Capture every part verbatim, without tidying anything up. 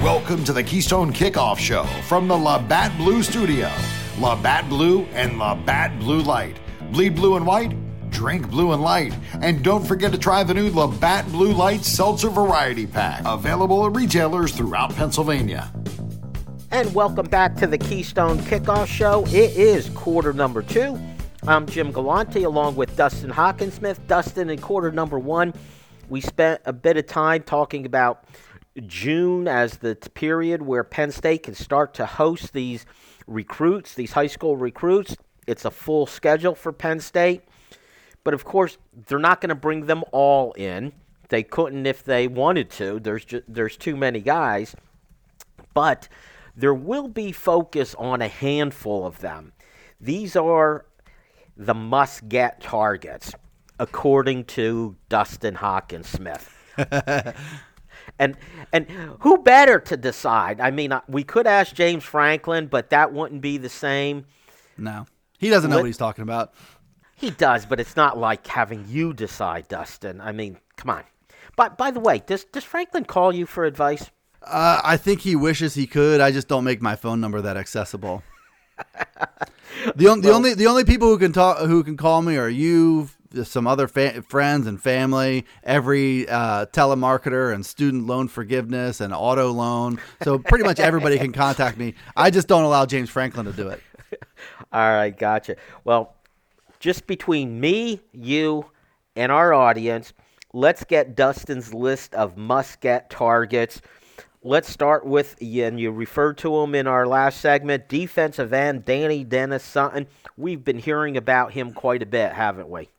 Welcome to the Keystone Kickoff Show from the Labatt Blue Studio. Labatt Blue and Labatt Blue Light. Bleed blue and white, drink blue and light. And don't forget to try the new Labatt Blue Light Seltzer Variety Pack. Available at retailers throughout Pennsylvania. And welcome back to the Keystone Kickoff Show. It is quarter number two. I'm Jim Galante along with Dustin Hockensmith. Dustin, in quarter number one, we spent a bit of time talking about June as the t- period where Penn State can start to host these recruits, these high school recruits. It's a full schedule for Penn State. But, of course, they're not going to bring them all in. They couldn't if they wanted to. There's ju- there's too many guys. But there will be focus on a handful of them. These are the must-get targets, according to Dustin Hockensmith. And and who better to decide? I mean, we could ask James Franklin, but that wouldn't be the same. No. He doesn't know what he's talking about. He does, but it's not like having you decide, Dustin. I mean, come on. But by the way, does does Franklin call you for advice? Uh, I think he wishes he could. I just don't make my phone number that accessible. the, on, the well, only the only people who can talk who can call me are you, some other fa- friends and family, every uh, telemarketer and student loan forgiveness and auto loan. So pretty much everybody can contact me. I just don't allow James Franklin to do it. All right, gotcha. Well, just between me, you, and our audience, let's get Dustin's list of must-get targets. Let's start with, and you referred to him in our last segment, defensive end Danny Dennis Sutton. We've been hearing about him quite a bit, haven't we?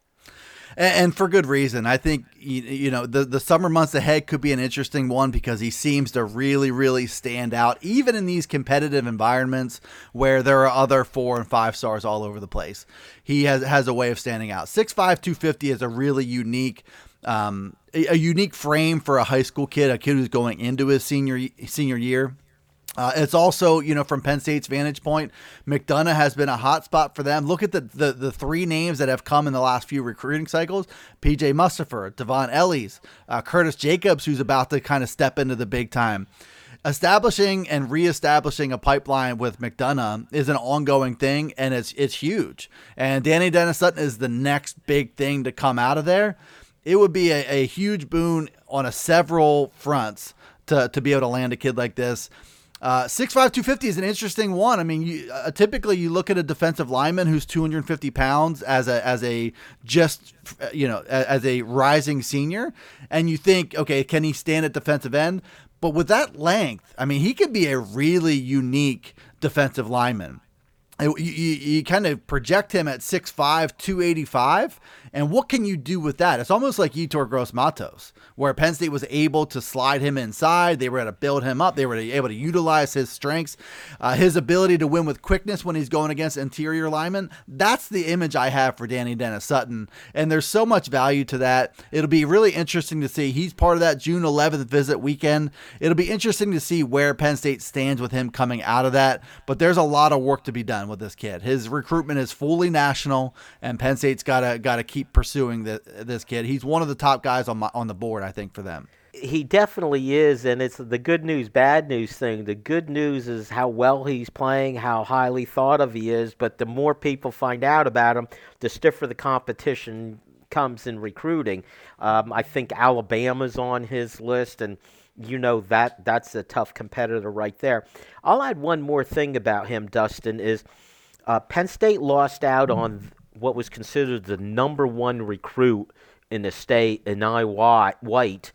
And for good reason. I think, you know, the, the summer months ahead could be an interesting one because he seems to really, really stand out, even in these competitive environments where there are other four and five stars all over the place. He has, has a way of standing out. six five, two fifty is a really unique um, a, a unique frame for a high school kid, a kid who's going into his senior senior year. Uh, it's also, you know, from Penn State's vantage point, McDonough has been a hot spot for them. Look at the, the the three names that have come in the last few recruiting cycles: P J Mustipher, Devon Ellis, uh, Curtis Jacobs, who's about to kind of step into the big time. Establishing and reestablishing a pipeline with McDonough is an ongoing thing, and it's it's huge. And Danny Dennis Sutton is the next big thing to come out of there. It would be a, a huge boon on a several fronts to to be able to land a kid like this. Uh, six five, two fifty is an interesting one. I mean, you, uh, typically you look at a defensive lineman who's two hundred fifty pounds as a, as a just, you know, as a rising senior, and you think, okay, can he stand at defensive end? But with that length, I mean, he could be a really unique defensive lineman. You, you, you kind of project him at six five, two eighty-five, and what can you do with that? It's almost like Yetur Gross-Matos, where Penn State was able to slide him inside. They were able to build him up. They were able to utilize his strengths, uh, his ability to win with quickness when he's going against interior linemen. That's the image I have for Danny Dennis Sutton, and there's so much value to that. It'll be really interesting to see. He's part of that June eleventh visit weekend. It'll be interesting to see where Penn State stands with him coming out of that, but there's a lot of work to be done with this kid. His recruitment is fully national, and Penn State's got to got to keep pursuing the, this kid. He's one of the top guys on my, on the board, I think, for them. He definitely is, and it's the good news, bad news thing. The good news is how well he's playing, how highly thought of he is, but the more people find out about him, the stiffer the competition comes in recruiting. Um, I think Alabama's on his list, and you know that that's a tough competitor right there. I'll add one more thing about him, Dustin, is uh, Penn State lost out on what was considered the number one recruit in the state, Enai White,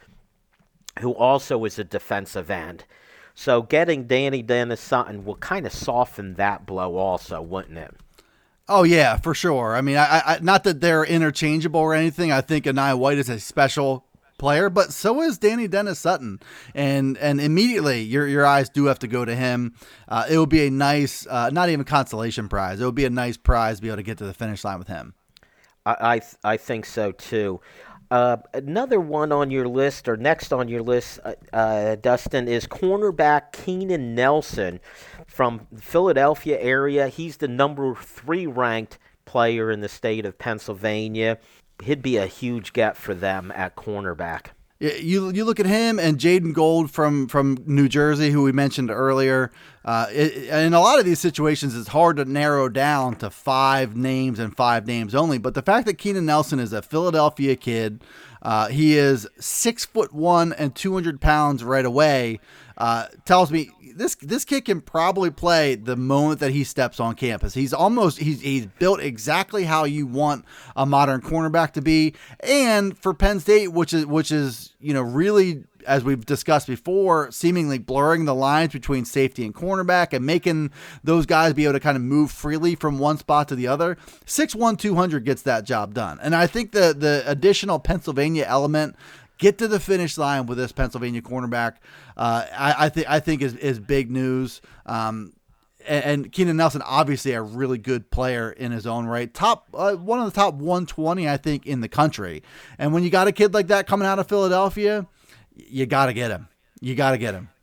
who also is a defensive end. So getting Danny Dennis Sutton will kind of soften that blow also, wouldn't it? Oh, yeah, for sure. I mean, I, I not that they're interchangeable or anything. I think Enai White is a special player, but so is Danny Dennis Sutton, and and immediately your your eyes do have to go to him. Uh, it will be a nice, uh, not even consolation prize. It will be a nice prize to be able to get to the finish line with him. I I, th- I think so too. Uh, another one on your list, or next on your list, uh, uh, Dustin, is cornerback Keenan Nelson from the Philadelphia area. He's the number three ranked player in the state of Pennsylvania. He'd be a huge get for them at cornerback. You you look at him and Jaden Gold from, from New Jersey, who we mentioned earlier. Uh, it, in a lot of these situations, it's hard to narrow down to five names and five names only. But the fact that Keenan Nelson is a Philadelphia kid, uh, he is six foot one and two hundred pounds right away, uh, tells me this this kid can probably play the moment that he steps on campus. He's almost he's he's built exactly how you want a modern cornerback to be. And for Penn State, which is which is you know really, as we've discussed before, seemingly blurring the lines between safety and cornerback and making those guys be able to kind of move freely from one spot to the other. six one, two hundred gets that job done. And I think the the additional Pennsylvania element, get to the finish line with this Pennsylvania cornerback, uh, I, I think I think is is big news. Um, and, and Keenan Nelson, obviously a really good player in his own right, top uh, one of the top one twenty, I think, in the country. And when you got a kid like that coming out of Philadelphia, you got to get him. You got to get him.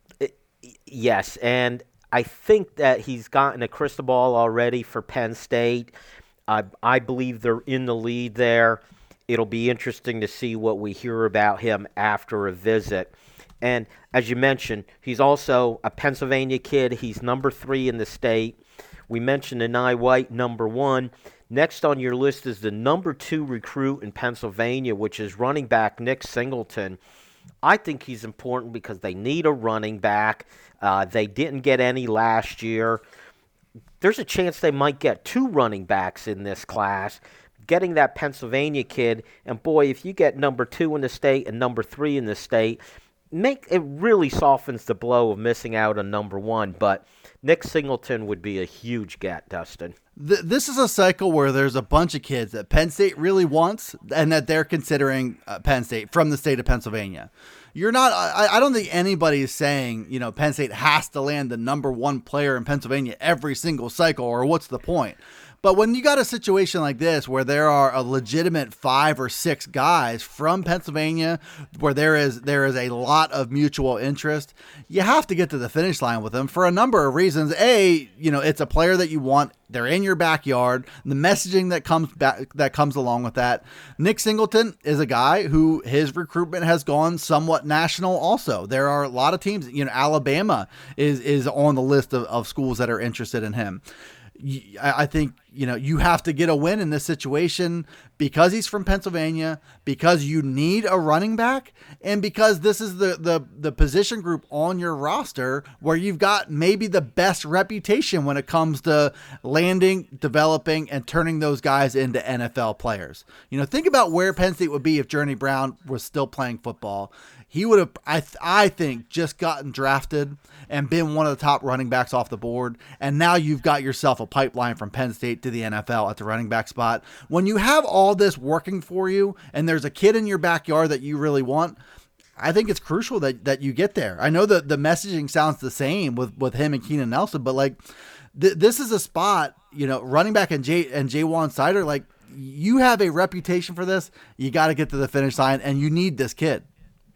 Yes, and I think that he's gotten a crystal ball already for Penn State. I I believe they're in the lead there. It'll be interesting to see what we hear about him after a visit. And as you mentioned, he's also a Pennsylvania kid. He's number three in the state. We mentioned Anai White, number one. Next on your list is the number two recruit in Pennsylvania, which is running back Nick Singleton. I think he's important because they need a running back. Uh, they didn't get any last year. There's a chance they might get two running backs in this class. Getting that Pennsylvania kid, and boy, if you get number two in the state and number three in the state, make it really softens the blow of missing out on number one. But Nick Singleton would be a huge get, Dustin. This is a cycle where there's a bunch of kids that Penn State really wants and that they're considering uh, Penn State from the state of Pennsylvania. You're not, I, I don't think anybody is saying, you know, Penn State has to land the number one player in Pennsylvania every single cycle, or what's the point? But when you got a situation like this where there are a legitimate five or six guys from Pennsylvania where there is there is a lot of mutual interest, you have to get to the finish line with them for a number of reasons. A, you know, it's a player that you want. They're in your backyard. The messaging that comes back that comes along with that. Nick Singleton is a guy who his recruitment has gone somewhat national also. There are a lot of teams, you know, Alabama is is on the list of, of schools that are interested in him. I think, you know, you have to get a win in this situation because he's from Pennsylvania, because you need a running back, and because this is the, the, the position group on your roster where you've got maybe the best reputation when it comes to landing, developing, and turning those guys into N F L players. You know, think about where Penn State would be if Journey Brown was still playing football. He would have, I, th- I think, just gotten drafted and been one of the top running backs off the board. And now you've got yourself a pipeline from Penn State to the N F L at the running back spot. When you have all this working for you and there's a kid in your backyard that you really want, I think it's crucial that, that you get there. I know that the messaging sounds the same with, with him and Keenan Nelson, but like th- this is a spot, you know, running back and Jay and Jaywan Sider, like you have a reputation for this. You got to get to the finish line and you need this kid.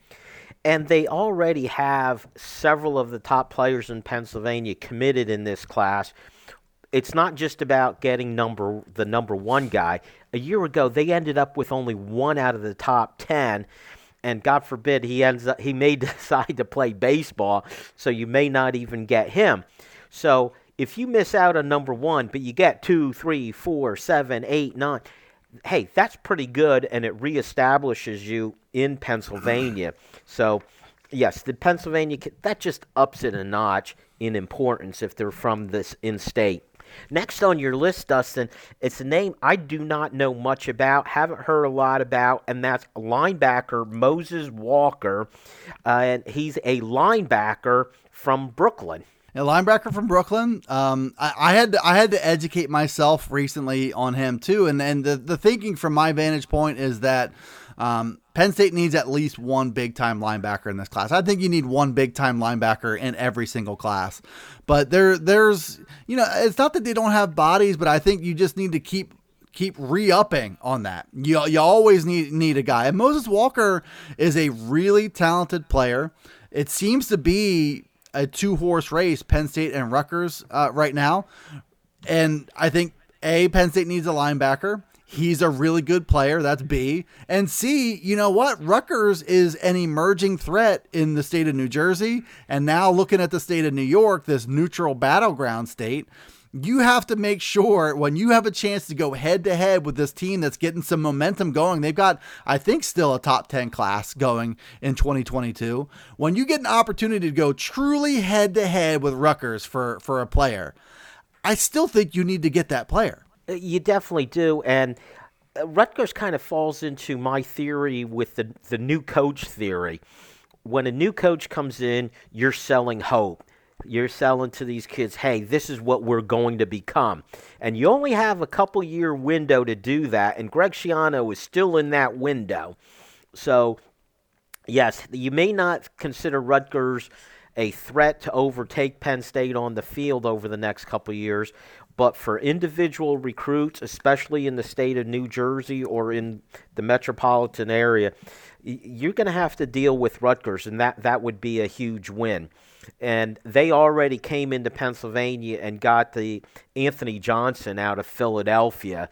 And they already have several of the top players in Pennsylvania committed in this class. It's not just about getting number the number one guy. A year ago, they ended up with only one out of the top ten, and God forbid he ends up he may decide to play baseball, so you may not even get him. So if you miss out on number one, but you get two, three, four, seven, eight, nine, hey, that's pretty good, and it reestablishes you in Pennsylvania. So, yes, the Pennsylvania, that just ups it a notch in importance if they're from this in-state. Next on your list, Dustin, it's a name I do not know much about, haven't heard a lot about, and that's linebacker Moses Walker. Uh, and he's a linebacker from Brooklyn. A linebacker from Brooklyn. Um, I, I had to, I had to educate myself recently on him too, and and the, the thinking from my vantage point is that um, Penn State needs at least one big time linebacker in this class. I think you need one big time linebacker in every single class, but there there's you know it's not that they don't have bodies, but I think you just need to keep. Keep re-upping on that. You, you always need need a guy. And Moses Walker is a really talented player. It seems to be a two-horse race, Penn State and Rutgers uh, right now. And I think, A, Penn State needs a linebacker. he's a really good player. That's B. And C, you know what? Rutgers is an emerging threat in the state of New Jersey. And now looking at the state of New York, this neutral battleground state, you have to make sure when you have a chance to go head to head with this team that's getting some momentum going. They've got, I think, still a top ten class going in twenty twenty-two. When you get an opportunity to go truly head to head with Rutgers for, for a player, I still think you need to get that player. You definitely do. And Rutgers kind of falls into my theory with the, the new coach theory. When a new coach comes in, you're selling hope. You're selling to these kids, hey, this is what we're going to become. And you only have a couple year window to do that, and Greg Schiano is still in that window. So, yes, you may not consider Rutgers a threat to overtake Penn State on the field over the next couple years, but for individual recruits, especially in the state of New Jersey or in the metropolitan area, you're going to have to deal with Rutgers, and that, that would be a huge win. And they already came into Pennsylvania and got the Anthony Johnson out of Philadelphia.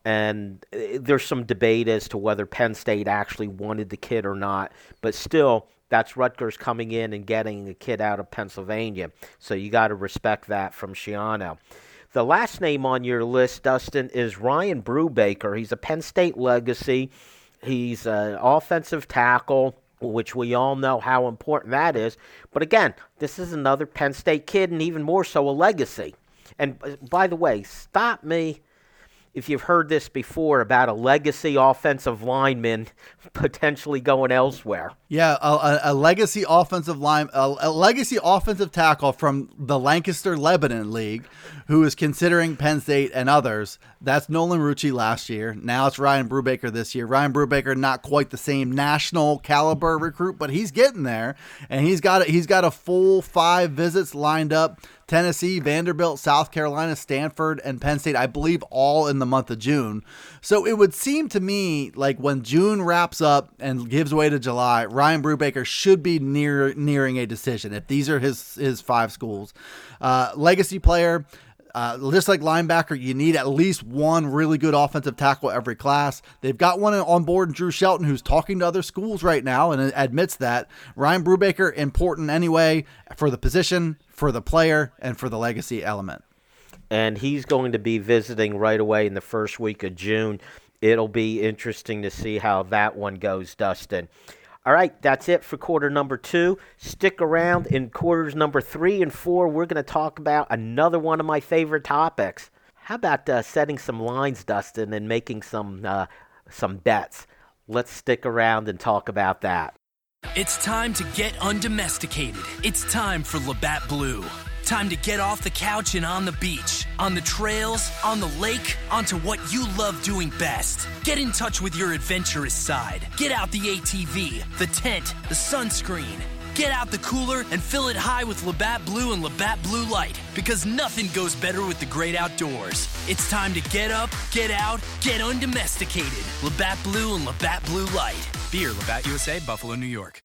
And there's some debate as to whether Penn State actually wanted the kid or not. But still, that's Rutgers coming in and getting a kid out of Pennsylvania. So you got to respect that from Schiano. The last name on your list, Dustin, is Ryan Brubaker. He's a Penn State legacy. He's an offensive tackle, which we all know how important that is. But again, this is another Penn State kid, and even more so a legacy. And by the way, stop me if you've heard this before about a legacy offensive lineman potentially going elsewhere. Yeah, a, a legacy offensive line, a, a legacy offensive tackle from the Lancaster Lebanon League, who is considering Penn State and others. That's Nolan Rucci last year. Now it's Ryan Brubaker this year. Ryan Brubaker, not quite the same national caliber recruit, but he's getting there, and he's got a, he's got a full five visits lined up. Tennessee, Vanderbilt, South Carolina, Stanford, and Penn State, I believe, all in the month of June. So it would seem to me like when June wraps up and gives way to July, Ryan Brubaker should be near nearing a decision if these are his his five schools. Uh, legacy player. Uh, just like linebacker, you need at least one really good offensive tackle every class. They've got one on board, Drew Shelton, who's talking to other schools right now and admits that. Ryan Brubaker, important anyway for the position, for the player, and for the legacy element. And he's going to be visiting right away in the first week of June. It'll be interesting to see how that one goes, Dustin. All right, that's it for quarter number two. Stick around in quarters number three and four. We're going to talk about another one of my favorite topics. How about uh, setting some lines, Dustin, and making some uh, some bets? Let's stick around and talk about that. It's time to get undomesticated. It's time for Labatt Blue. Time to get off the couch and on the beach, on the trails, on the lake, onto what you love doing best. Get in touch with your adventurous side. Get out the A T V, the tent, the sunscreen. Get out the cooler and fill it high with Labatt Blue and Labatt Blue Light, because nothing goes better with the great outdoors. It's time to get up, get out, get undomesticated. Labatt Blue and Labatt Blue Light. Beer, Labatt U S A, Buffalo, New York.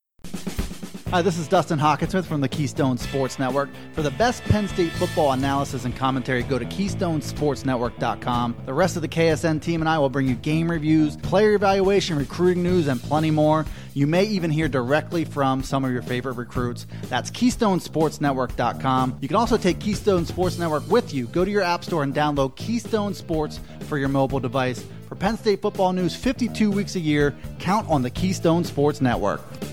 Hi, this is Dustin Hawkinsmith from the Keystone Sports Network. For the best Penn State football analysis and commentary, go to keystone sports network dot com. The rest of the K S N team and I will bring you game reviews, player evaluation, recruiting news, and plenty more. You may even hear directly from some of your favorite recruits. That's keystone sports network dot com. You can also take Keystone Sports Network with you. Go to your app store and download Keystone Sports for your mobile device. For Penn State football news fifty-two weeks a year, count on the Keystone Sports Network.